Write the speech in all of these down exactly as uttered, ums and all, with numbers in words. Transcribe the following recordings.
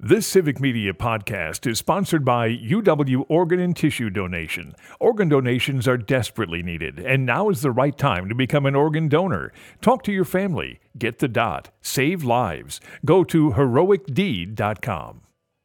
This Civic Media podcast is sponsored by U W Organ and Tissue Donation. Organ donations are desperately needed, and now is the right time to become an organ donor. Talk to your family. Get the dot. Save lives. Go to heroic deed dot com.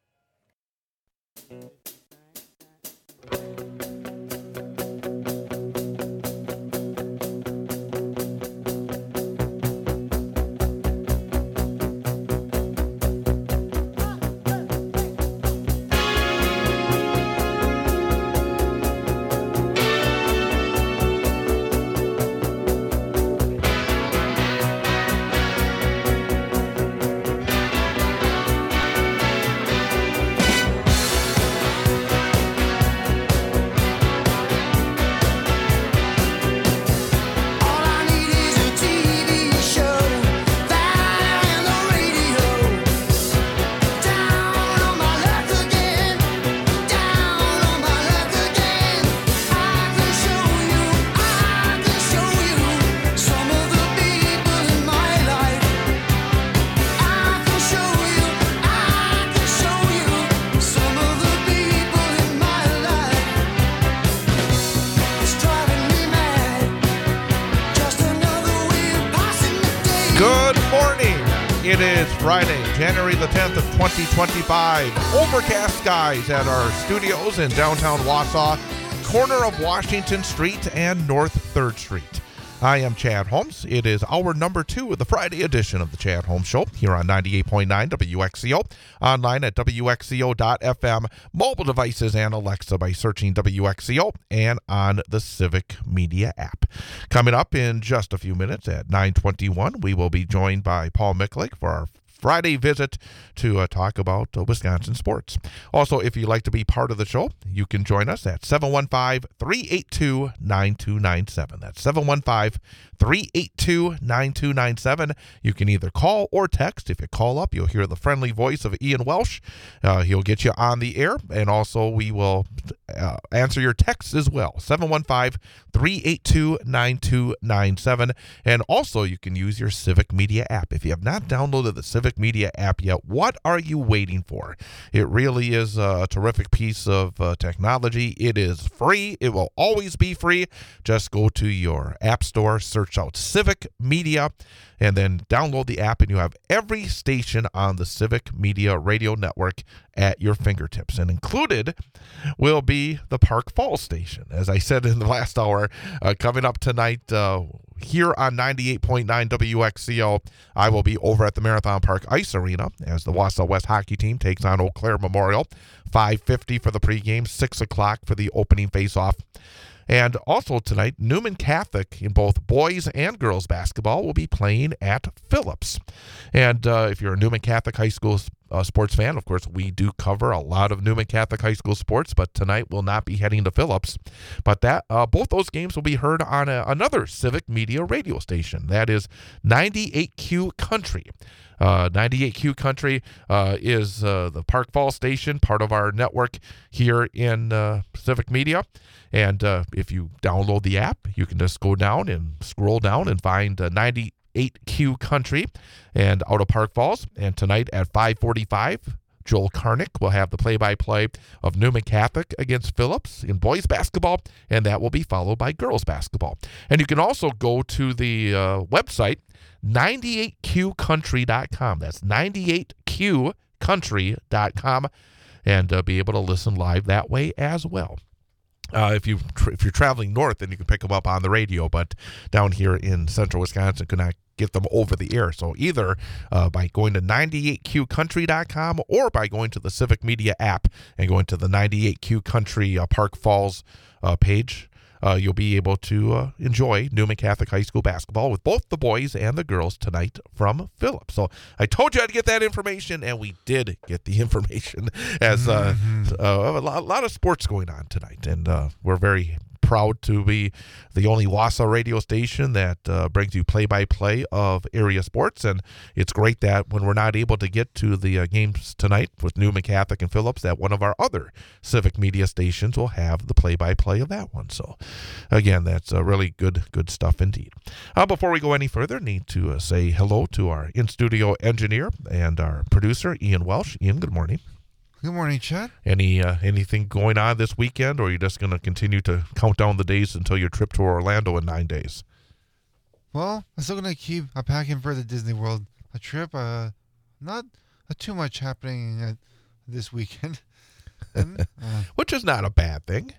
It is Friday, January the tenth of twenty twenty-five. Overcast skies at our studios in downtown Wausau, corner of Washington Street and North third Street. I am Chad Holmes. It is hour number two of the Friday edition of the Chad Holmes Show here on ninety-eight point nine W X C O, online at W X C O dot F M, mobile devices and Alexa by searching W X C O, and on the Civic Media app. Coming up in just a few minutes at nine twenty-one, we will be joined by Paul Micklich for our Friday visit to uh, talk about uh, Wisconsin sports. Also, if you'd like to be part of the show, you can join us at seven one five, three eight two, nine two nine seven. That's seven one five, three eight two, nine two nine seven. You can either call or text. If you call up, you'll hear the friendly voice of Ian Welsh. Uh, he'll get you on the air, and also we will uh, answer your texts as well. seven one five, three eight two, nine two nine seven. And also, you can use your Civic Media app. If you have not downloaded the Civic Media app yet, what are you waiting for? It really is a terrific piece of uh, technology. It is free. It will always be free. Just go to your app store, search out Civic Media, and then download the app, and you have every station on the Civic Media radio network at your fingertips. And included will be the Park Falls station. As I said in the last hour, uh, coming up tonight, uh, here on ninety-eight point nine W X C O, I will be over at the Marathon Park Ice Arena as the Wausau West hockey team takes on Eau Claire Memorial. five fifty for the pregame, six o'clock for the opening faceoff. And also tonight, Newman Catholic in both boys and girls basketball will be playing at Phillips. And uh, if you're a Newman Catholic High School uh, sports fan, of course, we do cover a lot of Newman Catholic High School sports, but tonight we'll not be heading to Phillips. But that uh, both those games will be heard on a, another Civic Media radio station. That is ninety-eight Q Country. Uh, ninety-eight Q Country uh, is uh, the Park Falls station, part of our network here in uh, Civic Media. And uh, if you download the app, you can just go down and scroll down and find uh, ninety-eight Q Country and out of Park Falls. And tonight at five forty-five, Joel Karnick will have the play-by-play of Newman Catholic against Phillips in boys basketball, and that will be followed by girls basketball. And you can also go to the uh, website, ninety-eight Q country dot com. That's ninety-eight Q country dot com, and uh, be able to listen live that way as well. Uh, if you tra- if you're traveling north, then you can pick them up on the radio. But down here in central Wisconsin, could not get them over the air. So either uh, by going to ninety-eight Q country dot com or by going to the Civic Media app and going to the ninety-eight Q Country uh, Park Falls uh, page, uh, you'll be able to uh, enjoy Newman Catholic High School basketball with both the boys and the girls tonight from Phillips. So I told you I'd get that information, and we did get the information as uh, mm-hmm. uh, a, lot, a lot of sports going on tonight, and uh, we're very proud to be the only Wausau radio station that uh, brings you play-by-play of area sports, and it's great that when we're not able to get to the uh, games tonight with Newman Catholic and Phillips, that one of our other civic media stations will have the play-by-play of that one. So, again, that's uh, really good, good stuff indeed. Uh, before we go any further, need to uh, say hello to our in-studio engineer and our producer, Ian Welsh. Ian, good morning. Good morning, Chad. Any uh, anything going on this weekend, or are you just going to continue to count down the days until your trip to Orlando in nine days? Well, I'm still going to keep uh, packing for the Disney World a trip. Uh, not uh, too much happening uh, this weekend. and, uh, Which is not a bad thing.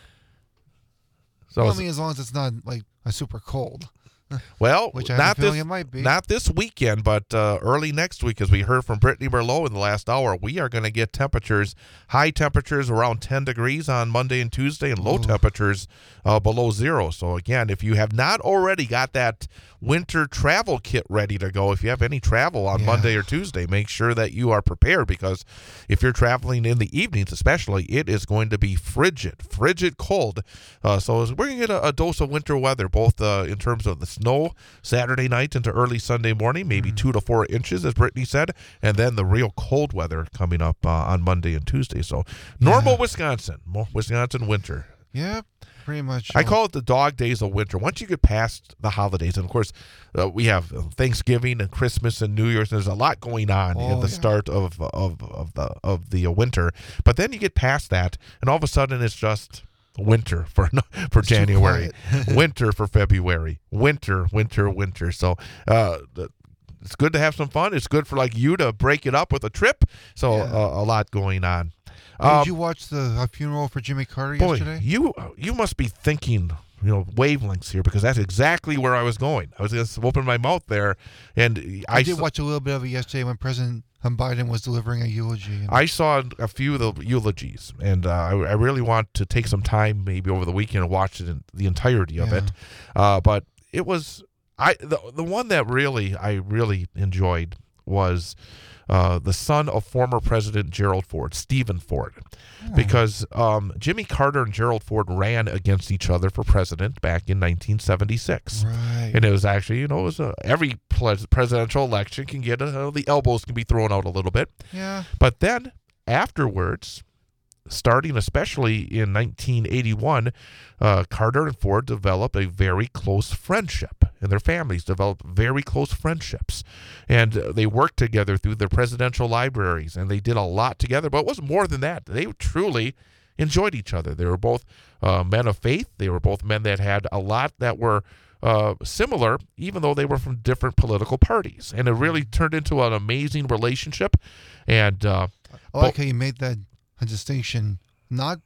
So well, I mean, as long as it's not like a super cold. Well, Which I not have a feeling this, it might be. Not this weekend, but uh, early next week, as we heard from Brittany Merlot in the last hour, we are going to get temperatures, high temperatures around ten degrees on Monday and Tuesday, and low Ooh. temperatures uh, below zero. So, again, if you have not already got that winter travel kit ready to go, if you have any travel on Yeah. Monday or Tuesday, make sure that you are prepared, because if you're traveling in the evenings especially, it is going to be frigid, frigid cold. Uh, so we're going to get a, a dose of winter weather, both uh, in terms of the snow Saturday night into early Sunday morning, maybe mm-hmm. two to four inches, as Brittany said, and then the real cold weather coming up uh, on Monday and Tuesday. So normal Yeah. Wisconsin, Wisconsin winter. Yeah, pretty much. I call it the dog days of winter. Once you get past the holidays, and of course, uh, we have Thanksgiving and Christmas and New Year's. And there's a lot going on Oh, in the yeah. start of of of the of the winter. But then you get past that, and all of a sudden, it's just winter for for It's too January, quiet. winter for February, winter, winter, winter. So uh, the, it's good to have some fun. It's good for like you to break it up with a trip. So Yeah. uh, a lot going on. Did Um, you watch the uh, funeral for Jimmy Carter Boy, yesterday? you you must be thinking, you know, wavelengths here, because that's exactly where I was going. I was going to open my mouth there, and I, I did s- watch a little bit of it yesterday when President Biden was delivering a eulogy. And I saw a few of the eulogies, and uh, I, I really want to take some time, maybe over the weekend, and watch it in the entirety of Yeah. it. Uh, but it was I the the one that really I really enjoyed was uh, the son of former President Gerald Ford, Stephen Ford. Oh. Because um, Jimmy Carter and Gerald Ford ran against each other for president back in nineteen seventy-six. Right. And it was actually, you know, it was a, every pres- presidential election can get, a, the elbows can be thrown out a little bit. Yeah. But then afterwards, starting especially in nineteen eighty-one, uh, Carter and Ford developed a very close friendship, and their families developed very close friendships. And uh, they worked together through their presidential libraries, and they did a lot together. But it was more than that. They truly enjoyed each other. They were both uh, men of faith. They were both men that had a lot that were uh, similar, even though they were from different political parties. And it really turned into an amazing relationship. And uh, I like how you made that a distinction, not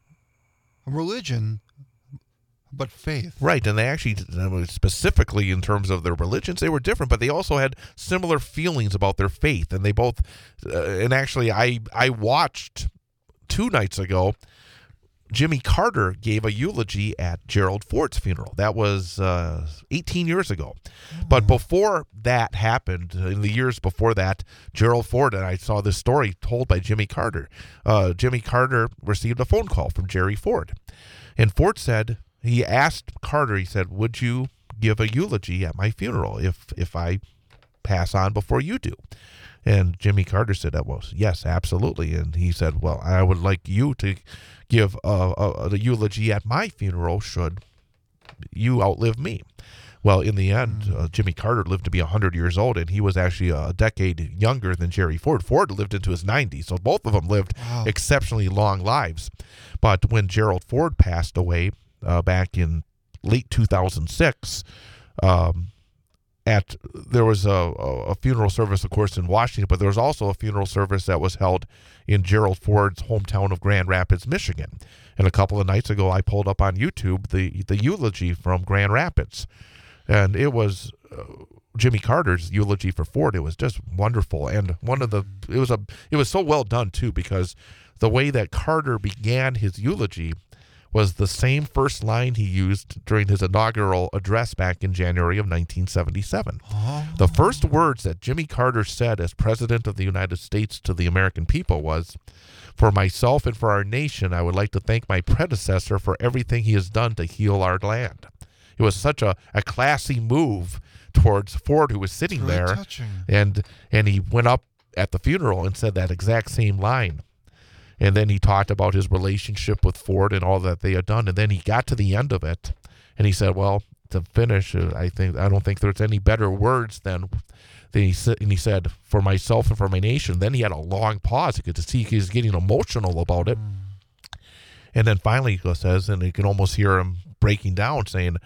religion, but faith. Right, and they actually, specifically in terms of their religions, they were different, but they also had similar feelings about their faith, and they both, uh, and actually, I I watched two nights ago, Jimmy Carter gave a eulogy at Gerald Ford's funeral. That was uh, eighteen years ago. But before that happened, in the years before that, Gerald Ford, and I saw this story told by Jimmy Carter, uh, Jimmy Carter received a phone call from Jerry Ford. And Ford said, he asked Carter, he said, would you give a eulogy at my funeral if if I pass on before you do? And Jimmy Carter said, well, yes, absolutely. And he said, well, I would like you to give a, a, a eulogy at my funeral should you outlive me. Well, in the end, uh, Jimmy Carter lived to be one hundred years old, and he was actually a decade younger than Jerry Ford. Ford lived into his nineties, so both of them lived Wow. exceptionally long lives. But when Gerald Ford passed away uh, back in late two thousand six, um, at there was a, a funeral service, of course, in Washington, but there was also a funeral service that was held in Gerald Ford's hometown of Grand Rapids, Michigan. And a couple of nights ago, I pulled up on YouTube the the eulogy from Grand Rapids. And it was uh, Jimmy Carter's eulogy for Ford. It was just wonderful, and one of the it was a it was so well done too, because the way that Carter began his eulogy was the same first line he used during his inaugural address back in January of nineteen seventy-seven. Oh. The first words that Jimmy Carter said as President of the United States to the American people was, "For myself and for our nation, I would like to thank my predecessor for everything he has done to heal our land." It was such a, a classy move towards Ford, who was sitting Really there, touching. and and he went up at the funeral and said that exact same line. And then he talked about his relationship with Ford and all that they had done. And then he got to the end of it, and he said, "Well, to finish, uh, I think I don't think there's any better words than." Then he said, and he said, "For myself and for my nation." Then he had a long pause. You could see he was getting emotional about it. Mm. And then finally he says, and you can almost hear him breaking down, saying,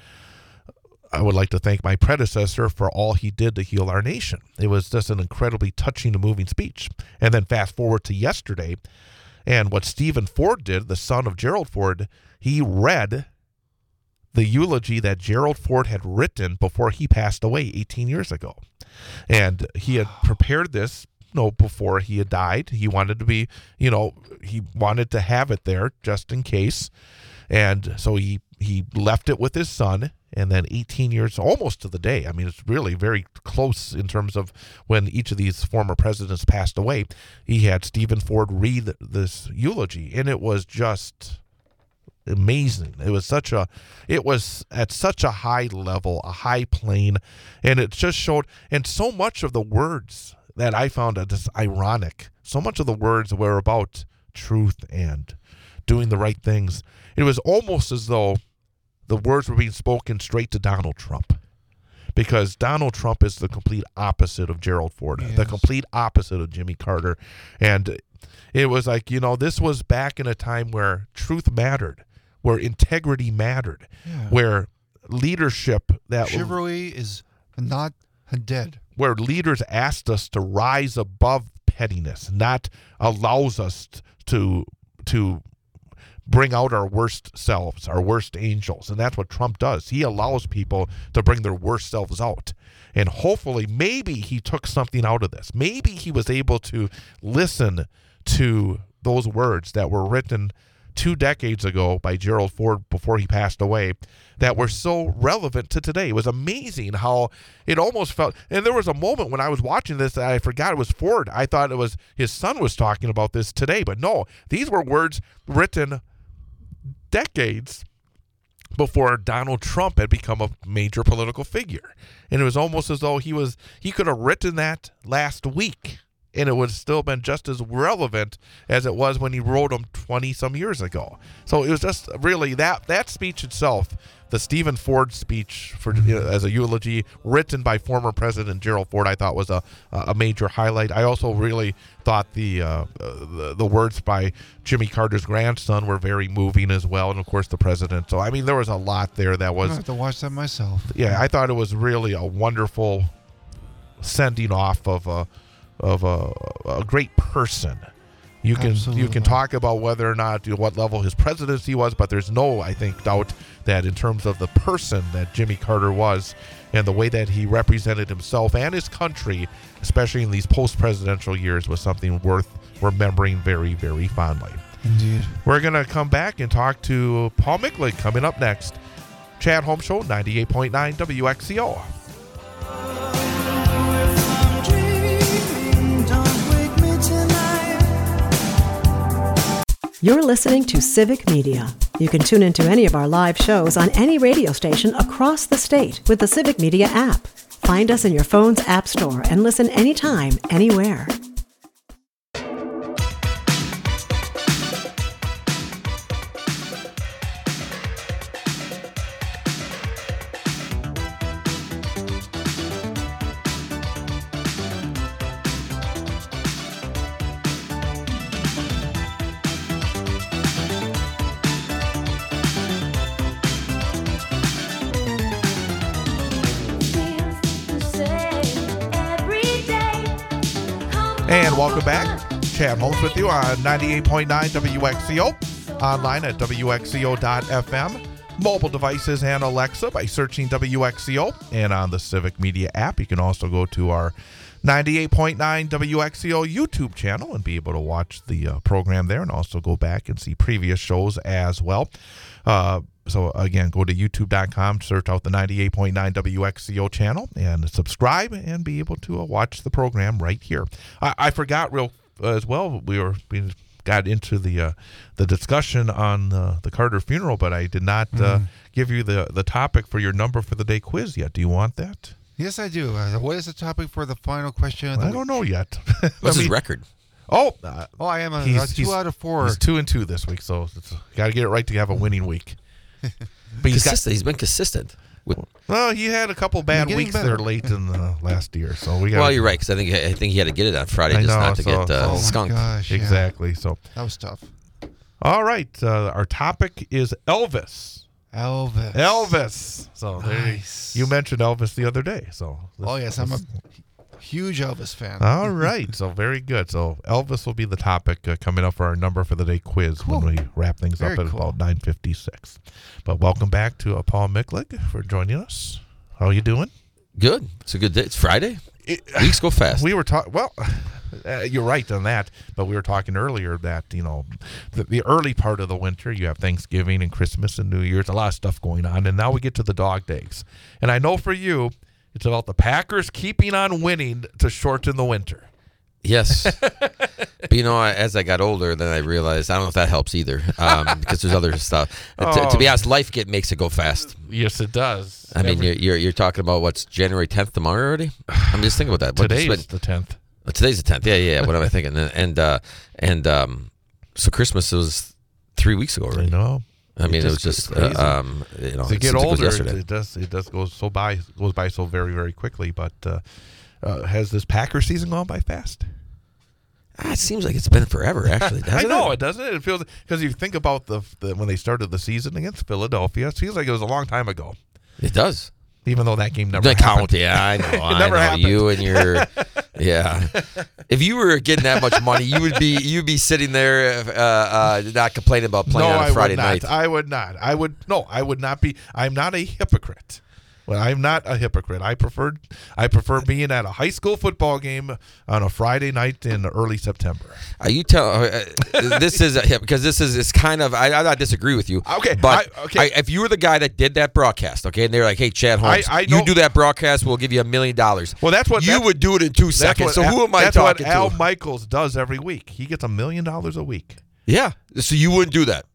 "I would like to thank my predecessor for all he did to heal our nation." It was just an incredibly touching and moving speech. And then fast forward to yesterday, and what Stephen Ford did, the son of Gerald Ford, he read the eulogy that Gerald Ford had written before he passed away eighteen years ago. And he had prepared this, you know, before he had died. He wanted to be, you know, he wanted to have it there just in case. And so he, he left it with his son. And then eighteen years, almost to the day, I mean, it's really very close in terms of when each of these former presidents passed away, he had Stephen Ford read this eulogy. And it was just amazing. It was such a, it was at such a high level, a high plane. And it just showed, and so much of the words that I found just ironic, so much of the words were about truth and doing the right things. It was almost as though the words were being spoken straight to Donald Trump, because Donald Trump is the complete opposite of Gerald Ford, yes. the complete opposite of Jimmy Carter. And it was like, you know, this was back in a time where truth mattered, where integrity mattered, yeah. where leadership, that chivalry is not dead, where leaders asked us to rise above pettiness, not allows us to to bring out our worst selves, our worst angels. And that's what Trump does. He allows people to bring their worst selves out. And hopefully, maybe he took something out of this. Maybe he was able to listen to those words that were written two decades ago by Gerald Ford before he passed away that were so relevant to today. It was amazing how it almost felt, and there was a moment when I was watching this that I forgot it was Ford. I thought it was his son was talking about this today, but no, these were words written decades before Donald Trump had become a major political figure. And it was almost as though he was he could have written that last week, and it would have still been just as relevant as it was when he wrote them twenty some years ago. So it was just really that that speech itself, the Stephen Ford speech for you know, as a eulogy written by former President Gerald Ford, I thought was a a major highlight. I also really thought the uh, the, the words by Jimmy Carter's grandson were very moving as well, and of course the president. So I mean, there was a lot there that was. I have to watch that myself. Yeah, I thought it was really a wonderful sending off of a of a, a great person. You can Absolutely. you can talk about whether or not you know, what level his presidency was, but there's no, I think, doubt that in terms of the person that Jimmy Carter was and the way that he represented himself and his country, especially in these post-presidential years, was something worth remembering very, very fondly. Indeed. We're going to come back and talk to Paul Micklig coming up next. Chad Holmes Show, ninety-eight point nine W X C O. You're listening to Civic Media. You can tune into any of our live shows on any radio station across the state with the Civic Media app. Find us in your phone's app store and listen anytime, anywhere. And welcome back. Chad Holmes with you on ninety-eight point nine W X C O, online at W X C O dot F M, mobile devices and Alexa by searching W X C O, and on the Civic Media app. You can also go to our ninety-eight point nine W X C O YouTube channel and be able to watch the uh, program there and also go back and see previous shows as well. Uh, so, again, go to youtube dot com, search out the ninety-eight point nine W X C O channel, and subscribe and be able to uh, watch the program right here. I, I forgot real uh, as well, we were we got into the uh, the discussion on uh, the Carter funeral, but I did not uh, mm. give you the, the topic for your number for the day quiz yet. Do you want that? Yes, I do. Uh, what is the topic for the final question of the I week? don't know yet. What's his record? Oh, uh, oh, I am a, he's, a two he's, out of four. He's two and two this week, so got to get it right to have a winning week. But he's, got, he's been consistent. With, well, he had a couple bad weeks better. there late in the last year, so we got. Well, you're right, because I think I think he had to get it on Friday I just know, not to so, get uh, oh skunked. Gosh, yeah. Exactly. So that was tough. All right, uh, our topic is Elvis. Elvis. Elvis. So nice. You mentioned Elvis the other day. So this, oh yes, I'm a huge Elvis fan. All right, so very good. So Elvis will be the topic uh, coming up for our number for the day quiz cool. when we wrap things very up at cool. about nine fifty-six. But welcome back to uh, Paul Micklig for joining us. How are you doing? Good. It's a good day. It's Friday. It, Weeks go fast. We were talking. Well, uh, you're right on that. But we were talking earlier that you know the, the early part of the winter, you have Thanksgiving and Christmas and New Year's, a lot of stuff going on, and now we get to the dog days. And I know for you, it's about the Packers keeping on winning to shorten the winter. Yes. But, you know, as I got older, then I realized I don't know if that helps either um, because there's other stuff. Oh. To, to be honest, life get makes it go fast. Yes, it does. I Every, mean, you're, you're you're talking about what's January tenth tomorrow already? I'm just thinking about that. Today is the tenth. Oh, today's the tenth. Yeah, yeah, yeah. What am I thinking? And and, uh, and um, so Christmas was three weeks ago already. I know. I mean, it, it was just uh, um, you know. To get older, it, it does it does go so by goes by so very very quickly. But uh, uh, has this Packer season gone by fast? Ah, it seems like it's been forever. Actually, doesn't I know it? it doesn't. It feels because you think about the, the when they started the season against Philadelphia, it feels like it was a long time ago. It does. Even though that game never Doesn't happened. count. Yeah, I know. it I never know. happened. You and your, yeah. If you were getting that much money, you would be you'd be sitting there, uh, uh, not complaining about playing no, on a Friday I would night. not. I would not. I would no. I would not be. I'm not a hypocrite. Well, I'm not a hypocrite. I prefer I prefer being at a high school football game on a Friday night in early September. Are you tell uh, this is a, because this is it's kind of I, I not disagree with you. Okay, but I, okay. I, if you were the guy that did that broadcast, okay, and they're like, "Hey, Chad Holmes, I, I you know, do that broadcast, we'll give you a million dollars." Well, that's what you that's, would do it in two seconds. So Al, who am I that's talking what Al to? Michaels does every week. He gets a million dollars a week. Yeah, so you wouldn't do that.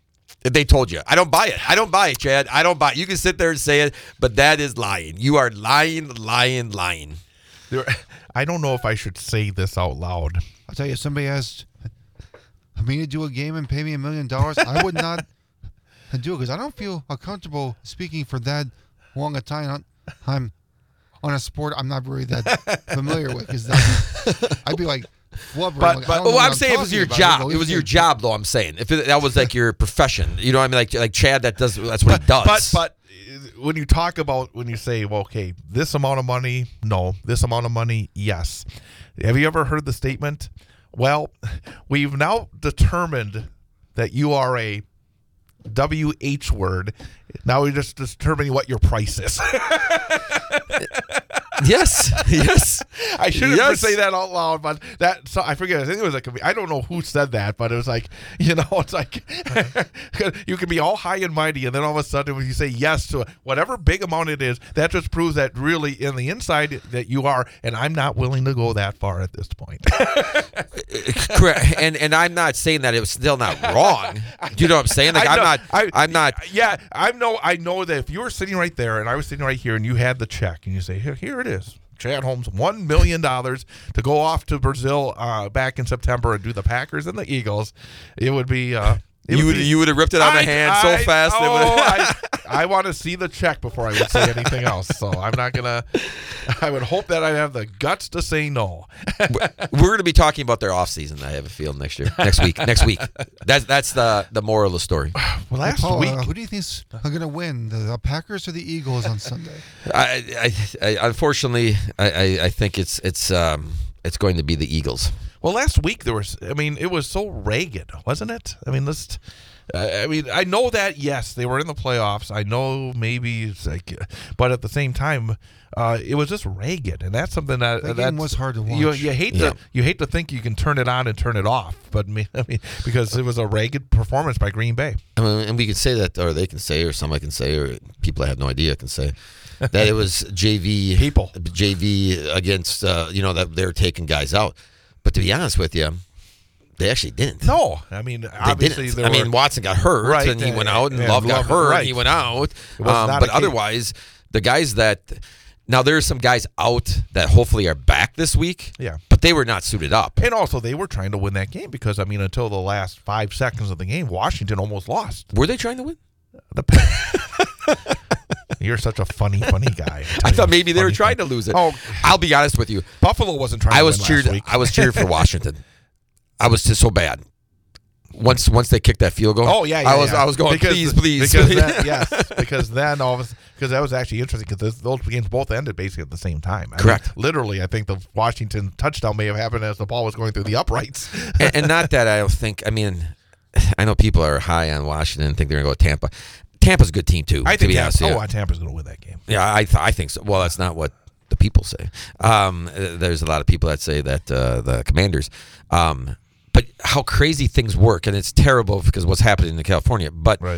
If they told you. I don't buy it. I don't buy it, Chad. I don't buy it. You can sit there and say it, but that is lying. You are lying, lying, lying. There, I don't know if I should say this out loud. I'll tell you, if somebody asked me to do a game and pay me a million dollars, I would not do it because I don't feel comfortable speaking for that long a time. I'm on a sport I'm not really that familiar with because I'd be like, But, but, but well, I'm, I'm saying it was your job. It was your job, though. I'm saying if it, that was like your profession, you know what I mean? Like like Chad, that does that's what but, he does. But but when you talk about when you say, well, okay, this amount of money, no, this amount of money, yes. Have you ever heard the statement? Well, we've now determined that you are a W H word. Now we're just determining what your price is. Yes, yes. I shouldn't yes. say that out loud, but that so I forget. I think it was like I don't know who said that, but it was like you know, it's like you can be all high and mighty, and then all of a sudden when you say yes to whatever big amount it is, that just proves that really in the inside that you are. And I'm not willing to go that far at this point. Correct, and and I'm not saying that it was still not wrong. Do you know what I'm saying? Like I I'm know, not. I, I'm not. Yeah, I know. I know that if you were sitting right there and I was sitting right here, and you had the check, and you say, "Here, here it is." Chad Holmes, one million dollars to go off to Brazil uh, back in September and do the Packers and the Eagles. It would be. Uh, it you would be, you would have ripped it out of my hand so I, fast. Oh, it I, I want to see the check before I would say anything else. So I'm not gonna. I would hope that I have the guts to say no. We're going to be talking about their off season. I have a feel next year, next week, next week. That's that's the the moral of the story. Well, last Paul, week, uh, who do you think's going to win, the, the Packers or the Eagles on Sunday? I, I, I unfortunately, I, I, I think it's it's um it's going to be the Eagles. Well, last week there was. I mean, it was so ragged, wasn't it? I mean, this. I mean, I know that, yes, they were in the playoffs. I know maybe it's like, but at the same time, uh, it was just ragged, and that's something that That that game was hard to watch. You, you hate Yeah. to you hate to think you can turn it on and turn it off, but me, I mean, because it was a ragged performance by Green Bay. I mean, and we can say that, or they can say, or somebody can say, or people that have no idea can say that it was J V People. J V against, uh, you know, that they're taking guys out. But to be honest with you, they actually didn't. No, I mean, They obviously, didn't. there I mean, were- Watson got hurt, Right, and he and- went out, and, and Love got Love- hurt, right. and he went out. was Um, not but a case. otherwise, the guys that now there's some guys out that hopefully are back this week. Yeah. but they were not suited up. and also they were trying to win that game because I mean, until the last five seconds of the game, Washington almost lost. Were they trying to win? The You're such a funny, funny guy. I thought maybe they were trying to lose it. Oh. I'll be honest with you. Buffalo wasn't trying I to was win cheered. last week. I was cheered for Washington. I was just so bad. Once once they kicked that field goal. Oh yeah, yeah I was yeah. I was going because, please please. because please. then, yes because then all of because that was actually interesting because those games both ended basically at the same time. I Correct. mean, literally, I think the Washington touchdown may have happened as the ball was going through the uprights. and, and not that I don't think. I mean, I know people are high on Washington and think they're going to go with Tampa. Tampa's a good team too. I to think be honest, Tampa, yeah. oh, Tampa's going to win that game. Yeah, I th- I think so. Well, that's not what the people say. Um, uh, there's a lot of people that say that uh, the Commanders. Um, but how crazy things work, and it's terrible because what's happening in California. But Right.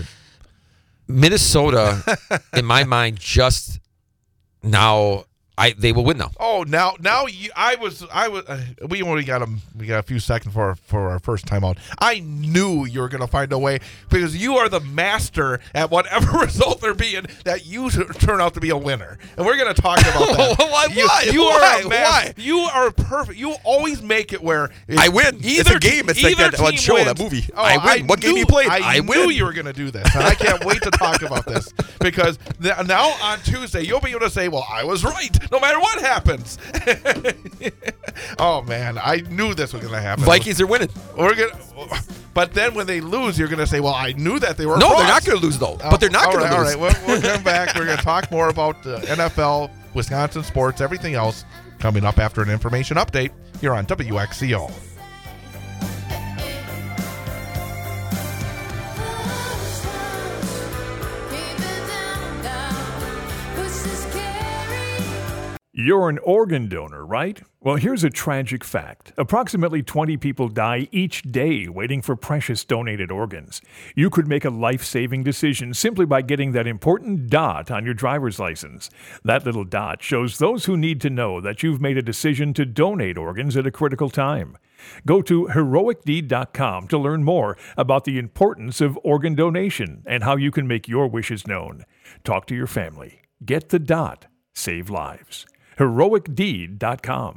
Minnesota, in my mind, just now, I they will win now. Oh, now, now you, I was, I was. Uh, we only got a, we got a few seconds for our, for our first time out. I knew you were going to find a way because you are the master at whatever result there being that you t- turn out to be a winner, and we're going to talk about that. Why- You, why? you Why? are a mas- Why? You are perfect. You always make it where it's I win. It's a game. It's like either that one team show, wins. that movie. Oh, I win. What game knew- you played? I, I knew win. you were going to do this, and I can't wait to talk about this because th- now on Tuesday you'll be able to say, "Well, I was right," no matter what happens. Oh man, I knew this was going to happen. Vikings are winning. We're gonna, but then when they lose, you're going to say, "Well, I knew that they were." No, they're frauds." not going to lose though. But they're not All going right, to all lose. right, we'll, we'll come back. We're going to talk more about the N F L, Wisconsin sports, everything else coming up after an information update here on W X C O. You're an organ donor, right? Well, here's a tragic fact. Approximately twenty people die each day waiting for precious donated organs. You could make a life-saving decision simply by getting that important dot on your driver's license. That little dot shows those who need to know that you've made a decision to donate organs at a critical time. Go to heroic deed dot com to learn more about the importance of organ donation and how you can make your wishes known. Talk to your family. Get the dot. Save lives. heroic deed dot com.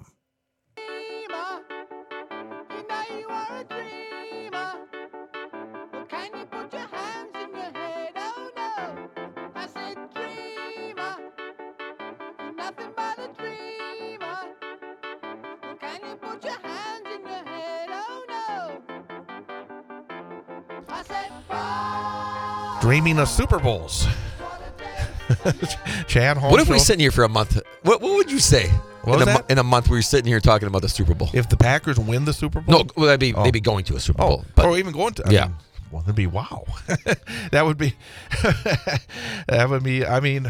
Dreaming of Super Bowls. Chad Holmes. What if we show- sitting here for a month? What What would you say What in, was a, mo- that? in a month? We were sitting here talking about the Super Bowl. if the Packers win the Super Bowl? No, well, that'd be Oh. maybe going to a Super Oh, Bowl. But or even going to. I Yeah. mean, well, that'd be wow. That would be. That would be. I mean,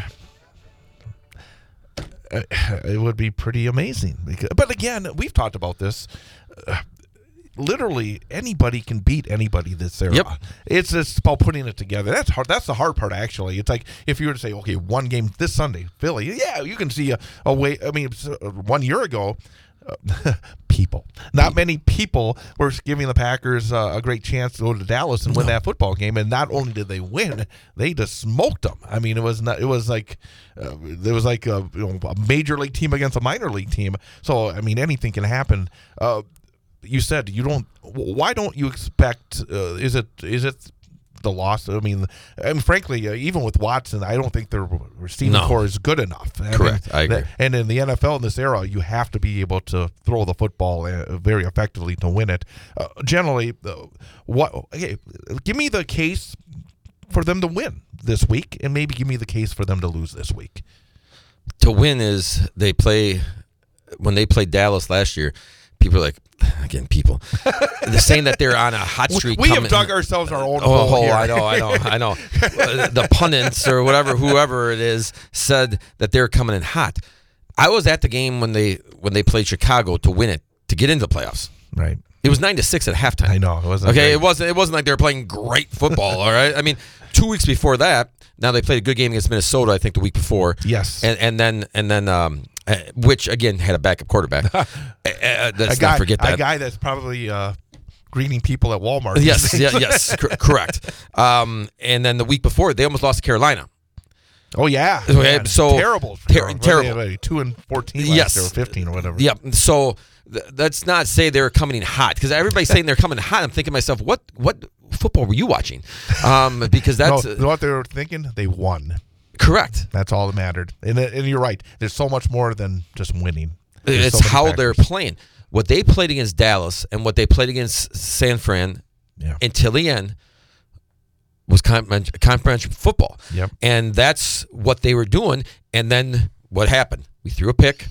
uh, it would be pretty amazing. Because, but again, we've talked about this. Uh, literally, anybody can beat anybody this era. Yep. It's just about putting it together. That's hard. That's the hard part, actually. It's like if you were to say, okay, one game this Sunday, Philly. Yeah, you can see a, a way. I mean, one year ago. Uh, people. Not many people were giving the Packers uh, a great chance to go to Dallas and win that football game. And not only did they win, they just smoked them. I mean, it was not. It was like uh, it was like a, you know, a major league team against a minor league team. So I mean, anything can happen. Uh, you said you don't. Why don't you expect? Uh, is it? Is it? The loss. I mean, and frankly, uh, even with Watson, I don't think their receiving No. core is good enough. I Correct. I agree. that- and in the N F L in this era, you have to be able to throw the football uh, very effectively to win it. Uh, generally, uh, what? Okay, give me the case for them to win this week, and maybe give me the case for them to lose this week. to win is they play when they played Dallas last year. people are like, again, people, they're saying that they're on a hot streak. We coming. have dug ourselves our own Oh, hole here. I know, I know, I know. The pundits or whatever, whoever it is, said that they're coming in hot. I was at the game when they when they played Chicago to win it, to get into the playoffs. Right. It was nine to six at halftime. I know. It wasn't okay. great. It wasn't. It wasn't like they were playing great football. All right. I mean, two weeks before that, now they played a good game against Minnesota. I think the week before. Yes. And and then and then um, uh, which again had a backup quarterback. uh, uh, let's a guy, not forget that. A guy that's probably uh, greeting people at Walmart. Yes. yeah, yes. Cor- correct. Um, and then the week before, they almost lost to Carolina. Oh yeah. Okay, Man, so- terrible. ter- What terrible. They, like, two and fourteen last Yes. year, or fifteen or whatever. Yep. So th- let's not say they're coming in hot, because everybody's saying they're coming in hot. I'm thinking to myself, what what football were you watching? Um, because that's No, you know what they were thinking? They won. correct. That's all that mattered. And and you're right. There's so much more than just winning. There's It's so many how factors. they're playing. What they played against Dallas and what they played against San Fran Yeah. until the end was comprehensive football. Yep. And that's what they were doing. And then what happened? We threw a pick.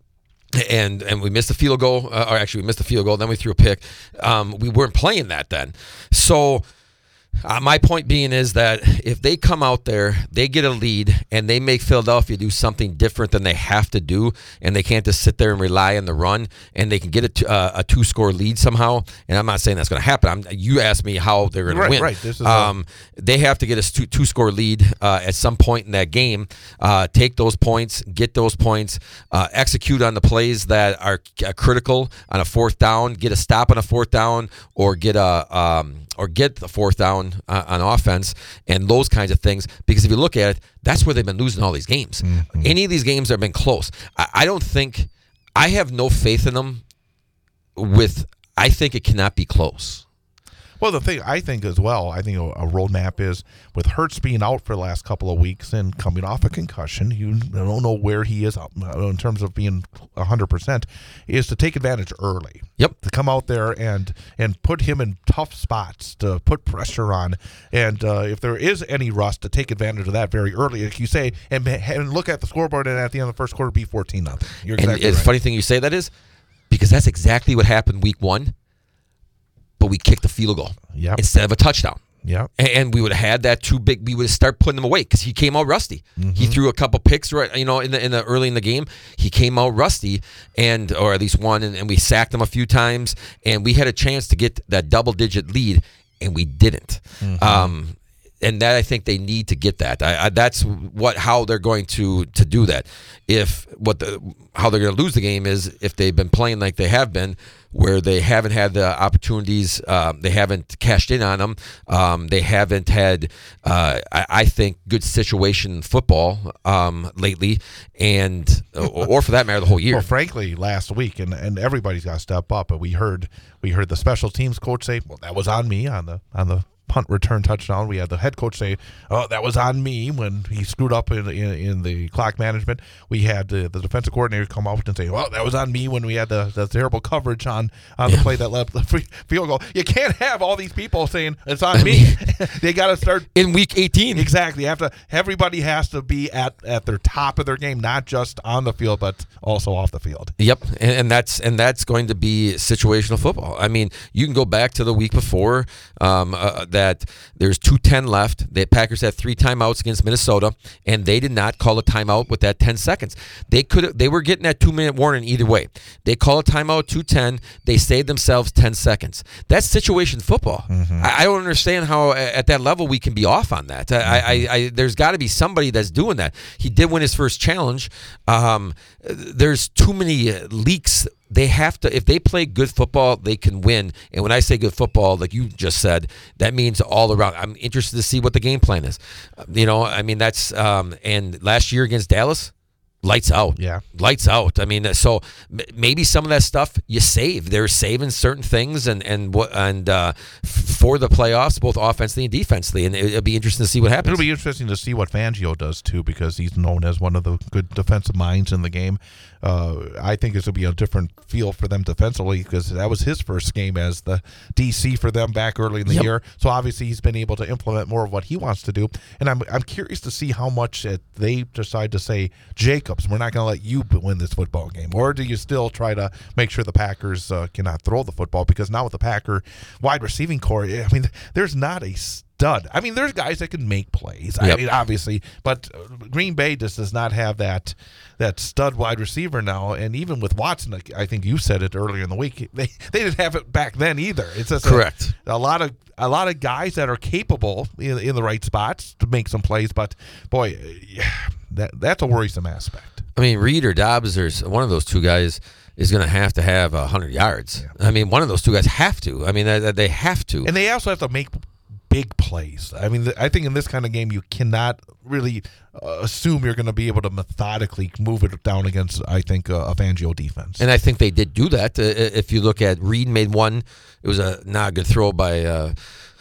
And and we missed a field goal, uh, or actually we missed a field goal. Then we threw a pick. Um, we weren't playing that then. So uh, my point being is that if they come out there, they get a lead, and they make Philadelphia do something different than they have to do, and they can't just sit there and rely on the run, and they can get a, t- uh, a two-score lead somehow. And I'm not saying that's going to happen. I'm, you asked me how they're going Right, to win. right. This is um, they have to get a two, two-score lead uh, at some point in that game. Uh, take those points, get those points, uh, execute on the plays that are uh, critical on a fourth down, get a stop on a fourth down, or get a um, or get the fourth down uh, on offense, and those kinds of things. Because if you look at it, that's where they've been losing all these games. Mm-hmm. Any of these games that have been close. I, I don't think, I have no faith in them with, I think it cannot be close. Well, the thing I think as well, I think a, a roadmap is with Hurts being out for the last couple of weeks and coming off a concussion, you don't know where he is in terms of being one hundred percent, is to take advantage early. Yep. To come out there and and put him in tough spots, to put pressure on. And uh, if there is any rust, to take advantage of that very early, like you say, and, and look at the scoreboard and at the end of the first quarter be fourteen nothing. You're exactly and the right. funny thing you say that is, because that's exactly what happened week one, but we kicked the field goal Yep. instead of a touchdown. Yeah. And we would have had that too big. We would have started putting them away because he came out rusty. Mm-hmm. He threw a couple picks right, you know, in the in the early in the game. He came out rusty, and or at least one, and, and we sacked him a few times. And we had a chance to get that double digit lead, and we didn't. Mm-hmm. Um, and that I think they need to get that. I, I, that's what how they're going to to do that. If what the how they're going to lose the game is if they've been playing like they have been, where they haven't had the opportunities, uh, they haven't cashed in on them, um, they haven't had, uh, I, I think, good situation football um, lately, and or, or for that matter, the whole year. Well, frankly, last week, and, and everybody's got to step up. But we heard we heard the special teams coach say, "Well, that was on me on the on the punt return touchdown." We had the head coach say, "Oh, that was on me when he screwed up in in, in the clock management." We had the, the defensive coordinator come out and say, "Well, that was on me when we had the, the terrible coverage on, on the Yeah. play that led the free field goal." You can't have all these people saying it's on me. They got to start In week eighteen. exactly. You have to. Everybody has to be at at their top of their game, not just on the field, but also off the field. Yep, and, and that's and that's going to be situational football. I mean, you can go back to the week before um, uh, that there's two ten left. The Packers had three timeouts against Minnesota, and they did not call a timeout with that ten seconds. They could they were getting that two minute warning either way. They call a timeout two ten. They saved themselves ten seconds. That's situation football. Mm-hmm. I, I don't understand how at that level we can be off on that. I, I, I there's got to be somebody that's doing that. He did win his first challenge. Um, there's too many leaks. They have to, if they play good football, they can win. And when I say good football, like you just said, that means all around. I'm interested to see what the game plan is. Uh, you know, I mean, that's, um, and last year against Dallas, lights out. Yeah. Lights out. I mean, so maybe some of that stuff you save. They're saving certain things and and what and uh, f- for the playoffs, both offensively and defensively, and it, it'll be interesting to see what happens. It'll be interesting to see what Fangio does too, because he's known as one of the good defensive minds in the game. Uh, I think this will be a different feel for them defensively, because that was his first game as the D C for them back early in the Yep. year. So obviously he's been able to implement more of what he wants to do. And I'm I'm curious to see how much it, they decide to say, Jacobs, we're not going to let you win this football game. Or do you still try to make sure the Packers uh, cannot throw the football? Because now with the Packer wide receiving core, I mean, there's not a stud. I mean, there's guys that can make plays. Yep. I mean, obviously, but Green Bay just does not have that that stud wide receiver now. And even with Watson, I think you said it earlier in the week, they they didn't have it back then either. It's just Correct. A, a lot of a lot of guys that are capable in, in the right spots to make some plays. But boy, yeah, that that's a worrisome aspect. I mean, Reed or Dobbs, or one of those two guys is going to have to have one hundred yards. Yeah. I mean, one of those two guys have to. I mean, they, they have to. And they also have to make big plays. I mean, I think in this kind of game, you cannot really uh, assume you're going to be able to methodically move it down against, I think, uh, a Fangio defense. And I think they did do that. Uh, if you look at Reed made one, it was a not a good throw by uh,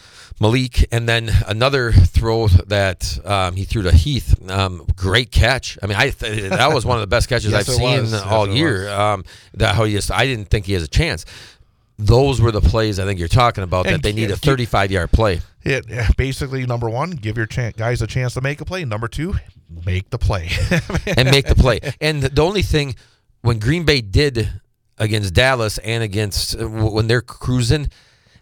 Malik, and then another throw that um, he threw to Heath. Um, great catch. I mean, I th- that was one of the best catches Yes, I've it seen was. Yes, all it year. was. Um, that how he just, I didn't think he has a chance. Those were the plays I think you're talking about, And that they need a keep- thirty-five yard play. It yeah, basically, number one, give your chan- guys a chance to make a play. Number two, make the play. and make the play. And the only thing, when Green Bay did against Dallas and against when they're cruising,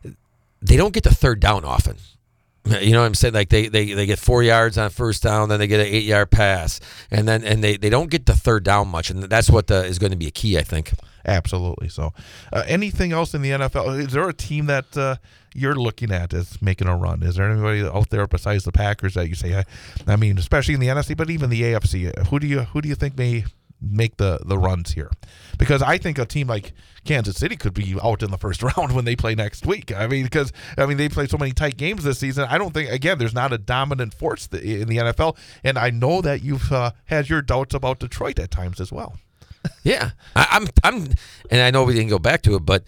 they don't get the third down often. You know what I'm saying? Like they, they, they get four yards on first down, then they get an eight yard pass, and then and they, they don't get the third down much, and that's what the, is going to be a key, I think. Absolutely. So, uh, anything else in the N F L? Is there a team that uh, you're looking at as making a run? Is there anybody out there besides the Packers that you say? I, I mean, especially in the N F C, but even the A F C. Who do you who do you think may make the, the runs here? Because I think a team like Kansas City could be out in the first round when they play next week. I mean, because I mean they play so many tight games this season. I don't think, again, there's not a dominant force in the N F L, and I know that you've uh, had your doubts about Detroit at times as well. Yeah, I, I'm I'm, and I know we didn't go back to it, but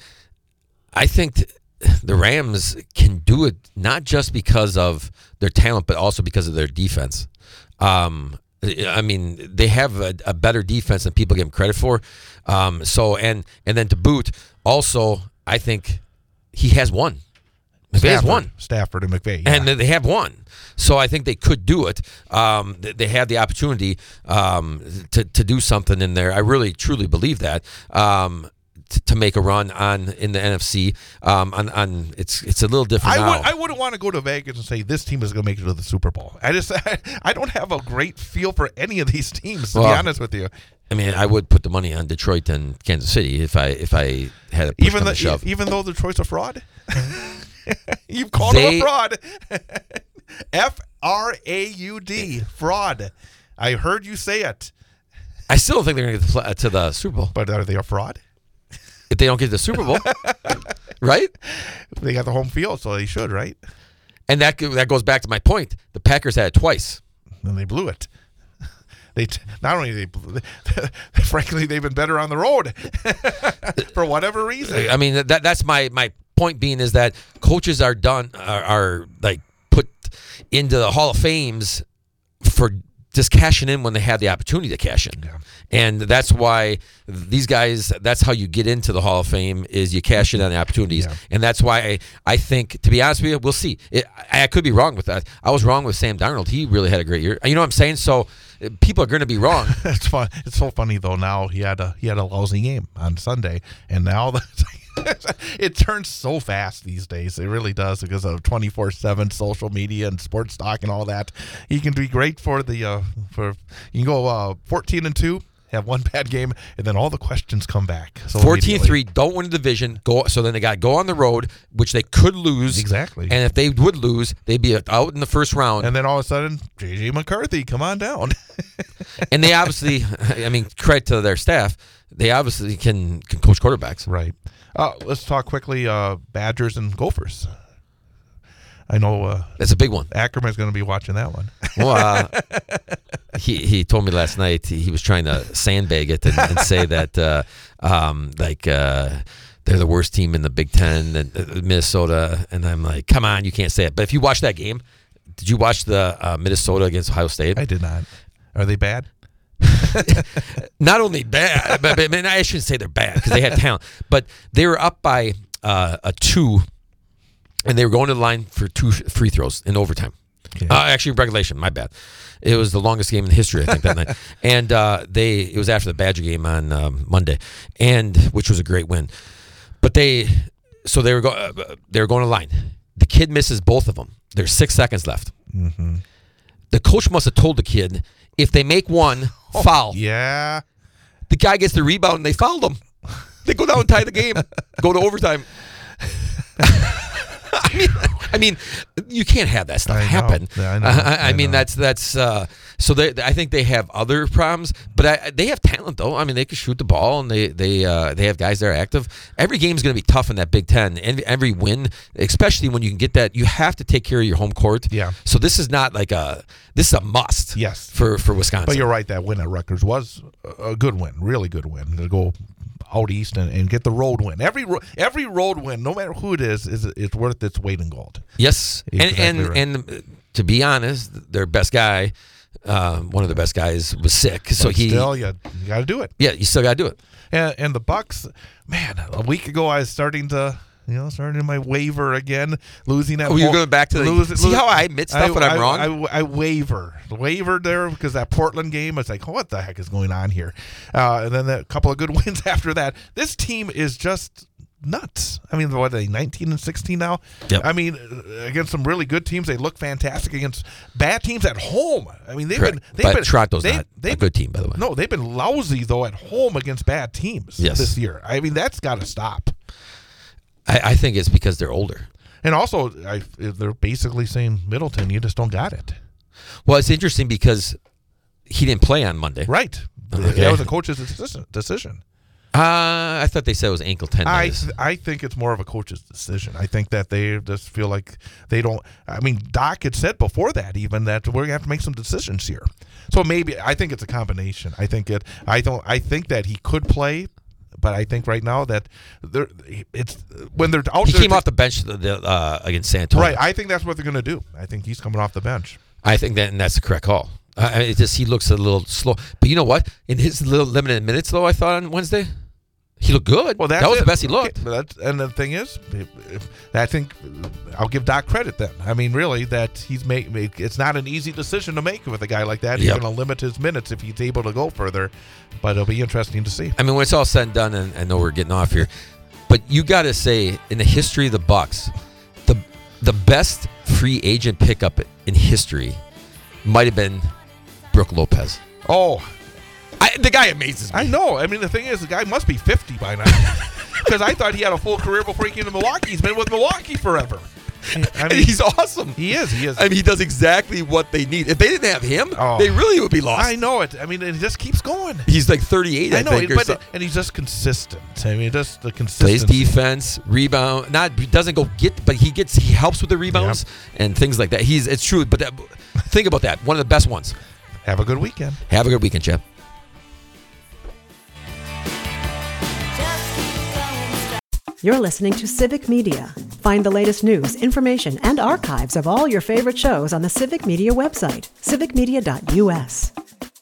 I think th- the Rams can do it not just because of their talent, but also because of their defense. Um, I mean, they have a, a better defense than people give them credit for. Um, so and and then to boot, also I think he has one. McVay has one. Stafford and McVay. Yeah. And they have one. So I think they could do it. Um, they have the opportunity um, to, to do something in there. I really, truly believe that. Um, to, to make a run on in the N F C. Um, on, on it's it's a little different I now. would I wouldn't want to go to Vegas and say this team is going to make it to the Super Bowl. I just I, I don't have a great feel for any of these teams, to Well, be honest with you. I mean, I would put the money on Detroit and Kansas City if I if I had a push Even come the to shove. even though Detroit's a fraud, you've called They- them a fraud. F R A U D, fraud. I heard you say it, I still don't think they're going to get to the- to the Super Bowl but are they a fraud? if they don't get to the Super Bowl, right? They got the home field, so they should, right? And that that goes back to my point. The Packers had it twice. And they blew it. They t- not only they, blew, frankly, they've been better on the road for whatever reason. I mean, that that's my, my point being is that coaches are done are, are like put into the Hall of Fames for just cashing in when they have the opportunity to cash in. Yeah. And that's why these guys, that's how you get into the Hall of Fame, is you cash in on the opportunities. Yeah. And that's why I, I think, to be honest with you, we'll see. It, I, I could be wrong with that. I was wrong with Sam Darnold. He really had a great year. You know what I'm saying? So uh, people are going to be wrong. It's fun. It's so funny though. Now he had a he had a lousy game on Sunday, and now the, it turns so fast these days. It really does because of twenty-four seven social media and sports talk and all that. He can be great for the uh, for you can go uh, fourteen and two. Have one bad game, and then all the questions come back. So fourteen immediately- three, don't win the division. Go. So then they got to go on the road, which they could lose. Exactly. And if they would lose, they'd be out in the first round. And then all of a sudden, J J McCarthy, come on down. And they obviously, I mean, credit to their staff, they obviously can, can coach quarterbacks. Right. Uh, let's talk quickly uh, Badgers and Gophers. I know uh, That's a big one. Ackerman's going to be watching that one. Well, uh, he he told me last night he, he was trying to sandbag it and, and say that uh, um, like uh, they're the worst team in the Big Ten, and uh, Minnesota. And I'm like, come on, you can't say it. But if you watch that game, did you watch the uh, Minnesota against Ohio State? I did not. Are they bad? Not only bad, but, but I, mean, I shouldn't say they're bad because they had talent, but they were up by uh, a two, and they were going to the line for two free throws in overtime. Yeah. Uh, actually, regulation. My bad. It was the longest game in history, I think, that night. And uh, they it was after the Badger game on um, Monday, and which was a great win. But they so they were go, uh, they were going to the line. The kid misses both of them. There's six seconds left. Mm-hmm. The coach must have told the kid, if they make one, oh, foul. Yeah. The guy gets the rebound, and they fouled him. They go down and tie the game, go to overtime. I mean, I mean, you can't have that stuff I know. happen. Yeah, I know. I, I, I mean, know. that's that's. Uh, so they, I think they have other problems, but I, they have talent though. I mean, they can shoot the ball, and they they uh, they have guys that are active. Every game is going to be tough in that Big Ten, and every win, especially when you can get that, you have to take care of your home court. Yeah. So this is not like a this is a must. Yes. For for Wisconsin. But you're right. That win at Rutgers was a good win, really good win to go out east and, and get the road win. Every ro- every road win, no matter who it is, is it's worth its weight in gold. Yes, Exactly and and, right. and uh, to be honest, their best guy, uh, one of their best guys, was sick. So But he, still, you, you got to do it. yeah, you still got to do it. And, and the Bucks, man, a week ago I was starting to, you know, starting my waiver again, losing at Oh, you're home. going back to the. Lose- see lose- how I admit stuff I, when I'm I, wrong. I, I waver, wavered there because that Portland game. It's like, oh, what the heck is going on here? Uh, and then a couple of good wins after that. This team is just nuts. I mean, what are they, nineteen and sixteen now? Yep. I mean, against some really good teams, they look fantastic. Against bad teams at home, I mean, they've Correct. been. They've But been, Toronto's they, not they've, a good team, by the way. No, they've been lousy though at home against bad teams Yes. this year. I mean, that's got to stop. I, I think it's because they're older. And also, I, they're basically saying, Middleton, you just don't got it. Well, it's interesting because he didn't play on Monday. Right. Okay. That was a coach's decision. decision. Uh, I thought they said it was ankle I tendonitis. th- I think it's more of a coach's decision. I think that they just feel like they don't. I mean, Doc had said before that even that we're gonna have to make some decisions here. So maybe I think it's a combination. I think it. I don't. I think that he could play, but I think right now that they're. It's when they're out he there. came off the bench the, the, uh, against San Antonio. Right. I think that's what they're gonna do. I think he's coming off the bench. I think that, and that's the correct call. Uh, it just he looks a little slow, but you know what? In his little limited minutes, though, I thought on Wednesday, he looked good. Well, that's that was it. the best he Okay, looked. but that's, and the thing is, if, if, I think I'll give Doc credit then. I mean, really, that he's make, make it's not an easy decision to make with a guy like that. He's Yep. going to limit his minutes if he's able to go further, but it'll be interesting to see. I mean, when it's all said and done, and I know we're getting off here, but you got to say, in the history of the Bucks, the the best free agent pickup in history might have been Brook Lopez. Oh, I, the guy amazes me. I know. I mean, the thing is, the guy must be fifty by now, because I thought he had a full career before he came to Milwaukee. He's been with Milwaukee forever. I And mean, he's awesome. he is. He is. I mean, he does exactly what they need. If they didn't have him, Oh. they really would be lost. I know it. I mean, it just keeps going. He's like thirty-eight, I, I know, think, or but so. and he's just consistent. I mean, just the Plays consistency. defense, rebound. Not doesn't go get, but he gets. He helps with the rebounds and things like that. He's it's true. But that, think about that. One of the best ones. Have a good weekend. Have a good weekend, Chad. You're listening to Civic Media. Find the latest news, information, and archives of all your favorite shows on the Civic Media website, civic media dot u s.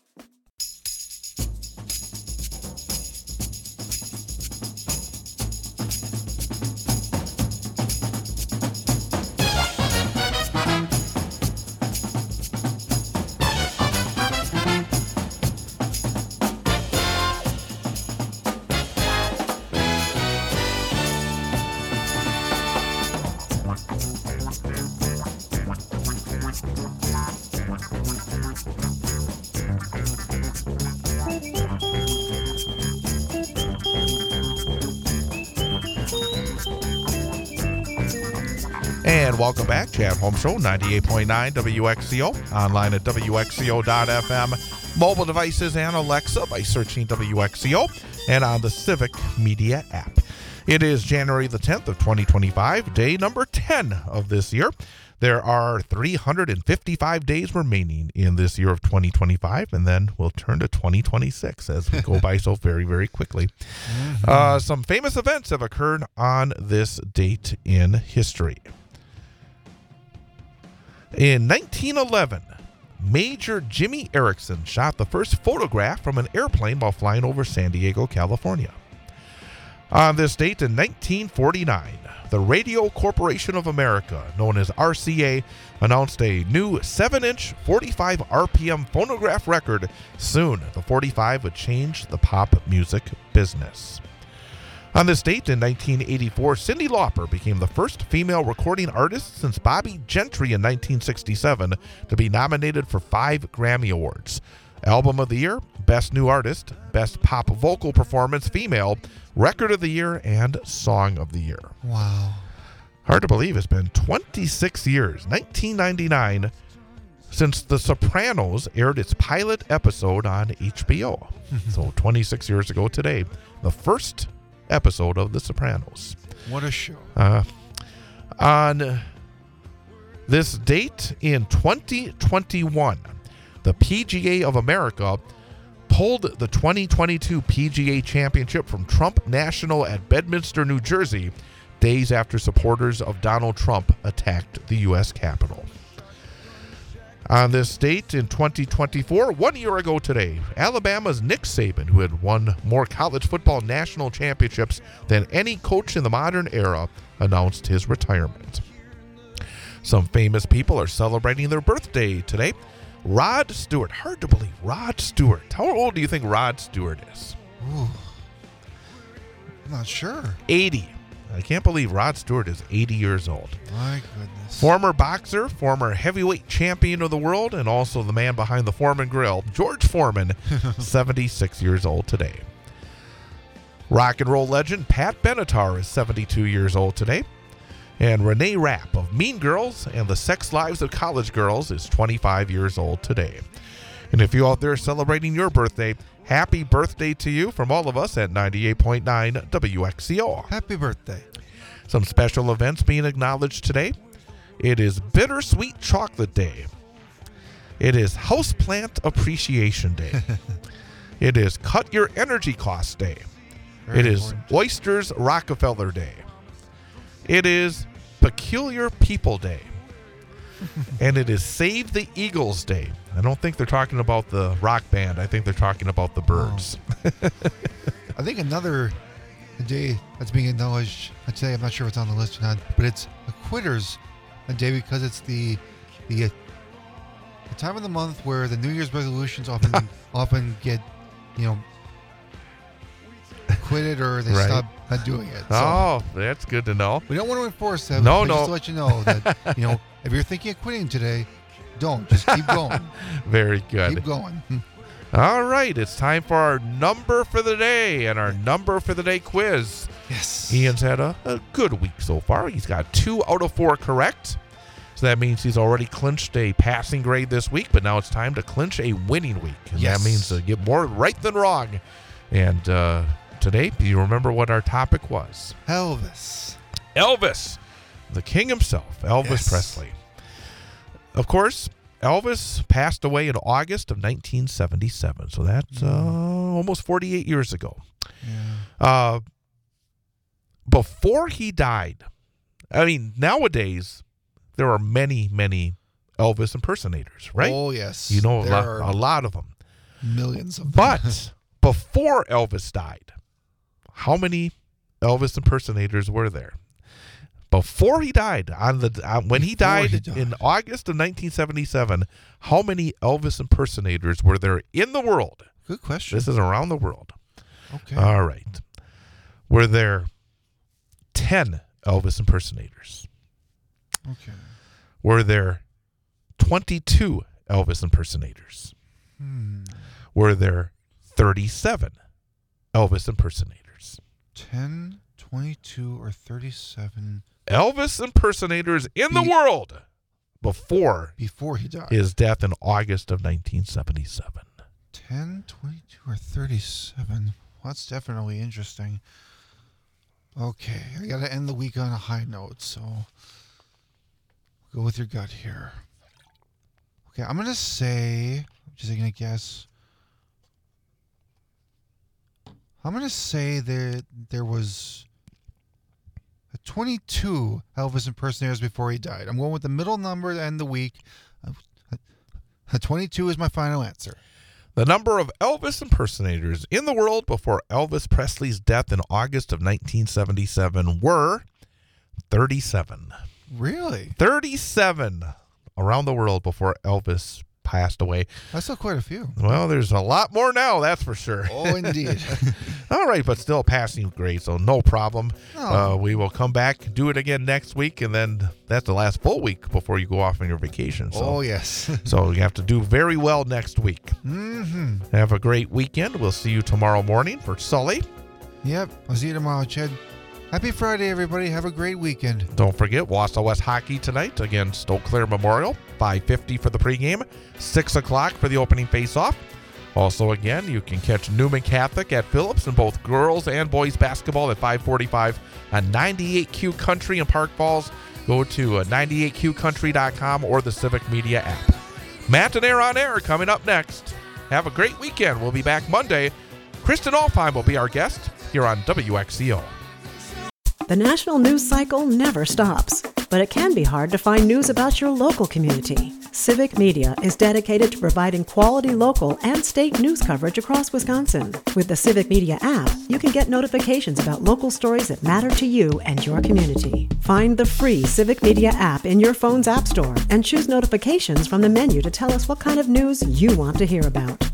And welcome back, Chad Holmes Show, ninety-eight point nine W X C O, online at W X C O dot F M, mobile devices and Alexa by searching W X C O, and on the Civic Media app. It is January the tenth of twenty twenty-five, day number ten of this year. There are three hundred fifty-five days remaining in this year of twenty twenty-five, and then we'll turn to twenty twenty-six as we go by so very, very quickly. Mm-hmm. Uh, some famous events have occurred on this date in history. In nineteen eleven, Major Jimmy Erickson shot the first photograph from an airplane while flying over San Diego, California. On this date in nineteen forty-nine, the Radio Corporation of America, known as R C A, announced a new seven-inch forty-five R P M phonograph record. Soon, the forty-five would change the pop music business. On this date in nineteen eighty-four, Cyndi Lauper became the first female recording artist since Bobby Gentry in nineteen sixty-seven to be nominated for five Grammy Awards. Album of the Year, Best New Artist, Best Pop Vocal Performance Female, Record of the Year, and Song of the Year. Wow. Hard to believe it's been twenty-six years, nineteen ninety-nine, since The Sopranos aired its pilot episode on H B O. So twenty-six years ago today, the first episode of The Sopranos. What a show. Uh, on this date in twenty twenty-one, the P G A of America pulled the twenty twenty-two P G A Championship from Trump National at Bedminster, New Jersey, days after supporters of Donald Trump attacked the U S Capitol. On this date in twenty twenty-four, one year ago today, Alabama's Nick Saban, who had won more college football national championships than any coach in the modern era, announced his retirement. Some famous people are celebrating their birthday today. Rod Stewart. Hard to believe. Rod Stewart. How old do you think Rod Stewart is? Ooh. I'm not sure. eighty. I can't believe Rod Stewart is eighty years old. My goodness. Former boxer, former heavyweight champion of the world, and also the man behind the Foreman Grill, George Foreman, seventy-six years old today. Rock and roll legend Pat Benatar is seventy-two years old today. And Renee Rapp of Mean Girls and the Sex Lives of College Girls is twenty-five years old today. And if you out there celebrating your birthday, happy birthday to you from all of us at ninety-eight point nine W X C O. Happy birthday. Some special events being acknowledged today. It is Bittersweet Chocolate Day. It is Houseplant Appreciation Day. It is Cut Your Energy Costs Day. Very it is important. Oysters Rockefeller Day. It is Peculiar People Day. And it is Save the Eagles Day. I don't think they're talking about the rock band. I think they're talking about the birds. Oh. I think another day that's being acknowledged today, I'm not sure if it's on the list or not, but it's a Quitters Day because it's the the, uh, the time of the month where the New Year's resolutions often often get, you know, quitted or they Right. stop not doing it. So Oh, that's good to know. we don't want to enforce that. No, but no. Just to let you know that, you know, if you're thinking of quitting today, don't. Just keep going. Very good. Keep going. All right, it's time for our number for the day and our number for the day quiz. Yes. Ian's had a, a good week so far. He's got two out of four correct. So that means he's already clinched a passing grade this week, but now it's time to clinch a winning week. And Yes. that means to get more right than wrong. And uh, today, do you remember what our topic was? Elvis. Elvis, the king himself, Elvis Yes. Presley. Of course, Elvis passed away in August of nineteen seventy-seven, so that's uh, almost forty-eight years ago. Yeah. Uh, before he died, I mean, nowadays, there are many, many Elvis impersonators, right? Oh, yes. You know, a there lot, are a lot of them. millions of them. But before Elvis died, how many Elvis impersonators were there? Before he died, on the uh, when he Before died, he died. in August of nineteen seventy-seven, how many Elvis impersonators were there in the world? Good question. This is around the world. Okay. All right. Were there ten Elvis impersonators? okay. Were there twenty-two Elvis impersonators? Hmm. Were there thirty-seven Elvis impersonators? ten, twenty-two, or thirty-seven Elvis impersonators in the Be- world before before he died. his death in August of nineteen seventy-seven. ten, twenty-two, or thirty-seven. Well, that's definitely interesting. Okay, I got to end the week on a high note, so go with your gut here. Okay, I'm going to say, I'm just going to guess. I'm going to say that there was twenty-two Elvis impersonators before he died. I'm going with the middle number to end the week. twenty-two is my final answer. The number of Elvis impersonators in the world before Elvis Presley's death in August of nineteen seventy-seven were thirty-seven. Really? thirty-seven around the world before Elvis passed away. That's still quite a few. Well, there's a lot more now, that's for sure. Oh, indeed. All right, but still passing grade, so no problem. Oh. Uh, we will come back, do it again next week, and then that's the last full week before you go off on your vacation. So, oh, yes. so you have to do very well next week. Mm-hmm. Have a great weekend. We'll see you tomorrow morning for Sully. Yep. I'll see you tomorrow, Chad. Happy Friday, everybody. Have a great weekend. Don't forget Wausau West hockey tonight against Eau Claire Memorial. five fifty for the pregame, six o'clock for the opening faceoff. Also, again, you can catch Newman Catholic at Phillips in both girls and boys basketball at five forty-five on ninety-eight Q Country in Park Falls. Go to ninety-eight Q country dot com or the Civic Media app. Matt and Air on Air coming up next. Have a great weekend. We'll be back Monday. Kristen Alfheim will be our guest here on W X C O. The national news cycle never stops, but it can be hard to find news about your local community. Civic Media is dedicated to providing quality local and state news coverage across Wisconsin. With the Civic Media app, you can get notifications about local stories that matter to you and your community. Find the free Civic Media app in your phone's app store and choose notifications from the menu to tell us what kind of news you want to hear about.